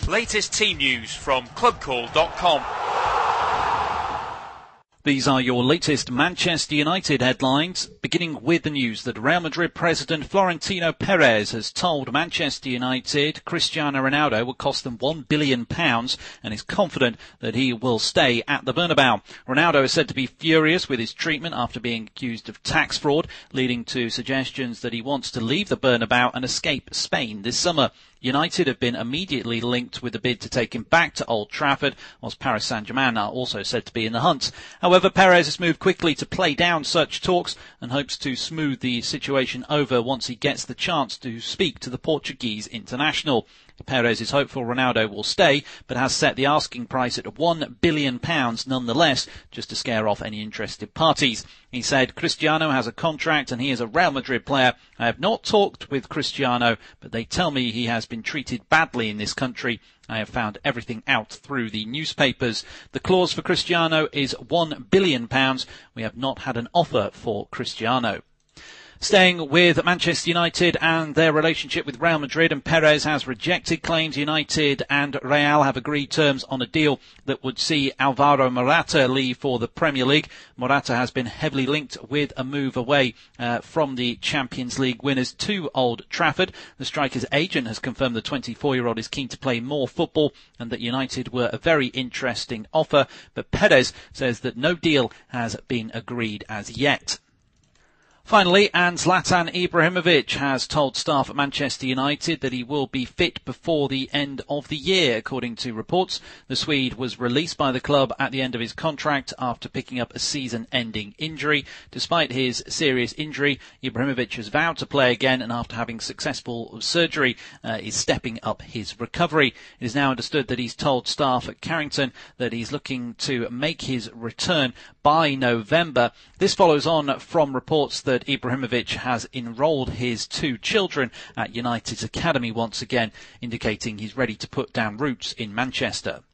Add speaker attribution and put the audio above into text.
Speaker 1: Latest team news from clubcall.com.
Speaker 2: These are your latest Manchester United headlines, beginning with the news that Real Madrid president Florentino Perez has told Manchester United Cristiano Ronaldo will cost them £1 billion and is confident that he will stay at the Bernabeu. Ronaldo is said to be furious with his treatment after being accused of tax fraud, leading to suggestions that he wants to leave the Bernabeu and escape Spain this summer. United have been immediately linked with a bid to take him back to Old Trafford, whilst Paris Saint-Germain are also said to be in the hunt. However, Perez has moved quickly to play down such talks and hopes to smooth the situation over once he gets the chance to speak to the Portuguese international. Perez is hopeful Ronaldo will stay, but has set the asking price at £1 billion nonetheless, just to scare off any interested parties. He said, Cristiano has a contract and he is a Real Madrid player. I have not talked with Cristiano, but they tell me he has been treated badly in this country. I have found everything out through the newspapers. The clause for Cristiano is £1 billion. We have not had an offer for Cristiano. Staying with Manchester United and their relationship with Real Madrid, and Perez has rejected claims United and Real have agreed terms on a deal that would see Alvaro Morata leave for the Premier League. Morata has been heavily linked with a move away from the Champions League winners to Old Trafford. The striker's agent has confirmed the 24-year-old is keen to play more football and that United were a very interesting offer, but Perez says that no deal has been agreed as yet. Finally, and Zlatan Ibrahimovic has told staff at Manchester United that he will be fit before the end of the year. According to reports, the Swede was released by the club at the end of his contract after picking up a season-ending injury. Despite his serious injury, Ibrahimovic has vowed to play again and after having successful surgery is stepping up his recovery. It is now understood that he's told staff at Carrington that he's looking to make his return by November. This follows on from reports that Ibrahimovic has enrolled his two children at United's academy once again, indicating he's ready to put down roots in Manchester.